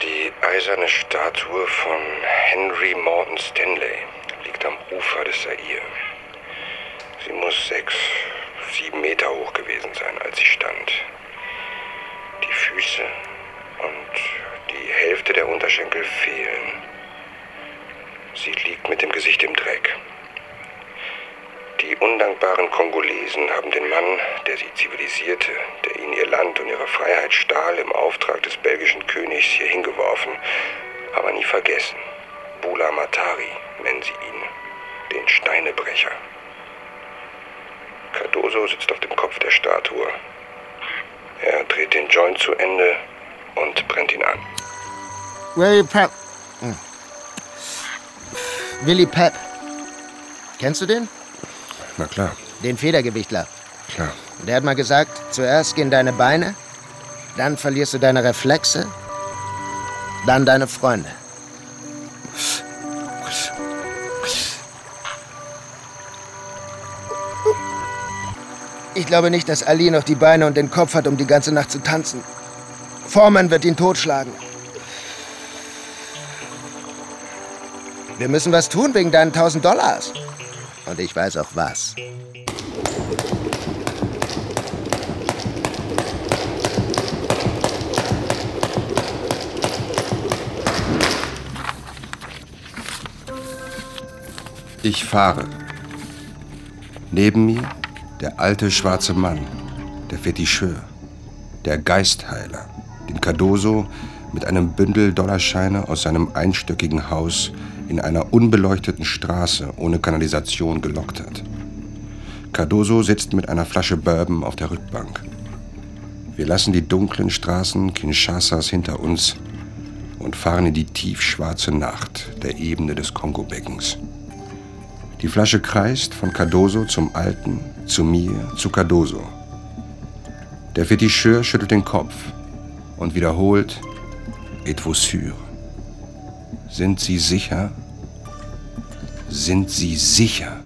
Die eiserne Statue von Henry Morton Stanley liegt am Ufer des Zaire. Sie muss 6, 7 Meter hoch gewesen sein, als sie stand. Die Füße und die Hälfte der Unterschenkel fehlen. Sie liegt mit dem Gesicht im Dreck. Die undankbaren Kongolesen haben den Mann, der sie zivilisierte, der ihnen ihr Land und ihre Freiheit stahl, im Auftrag des belgischen Königs hier hingeworfen, aber nie vergessen. Bula Matari nennen sie ihn, den Steinebrecher. Cardozo sitzt auf dem Kopf der Statue. Er dreht den Joint zu Ende und brennt ihn an. Willy Pep. Kennst du den? Na klar. Den Federgewichtler. Klar. Der hat mal gesagt, zuerst gehen deine Beine, dann verlierst du deine Reflexe, dann deine Freunde. Ich glaube nicht, dass Ali noch die Beine und den Kopf hat, um die ganze Nacht zu tanzen. Foreman wird ihn totschlagen. Wir müssen was tun wegen deinen $1000. Und ich weiß auch was. Ich fahre. Neben mir der alte schwarze Mann, der Fetischeur, der Geistheiler, den Cardozo mit einem Bündel Dollarscheine aus seinem einstöckigen Haus in einer unbeleuchteten Straße ohne Kanalisation gelockt hat. Cardozo sitzt mit einer Flasche Bourbon auf der Rückbank. Wir lassen die dunklen Straßen Kinshasas hinter uns und fahren in die tiefschwarze Nacht der Ebene des Kongobeckens. Die Flasche kreist von Cardozo zum Alten, zu mir, zu Cardozo. Der Fetischeur schüttelt den Kopf und wiederholt: Êtes-vous sûr? Sind Sie sicher? Sind Sie sicher?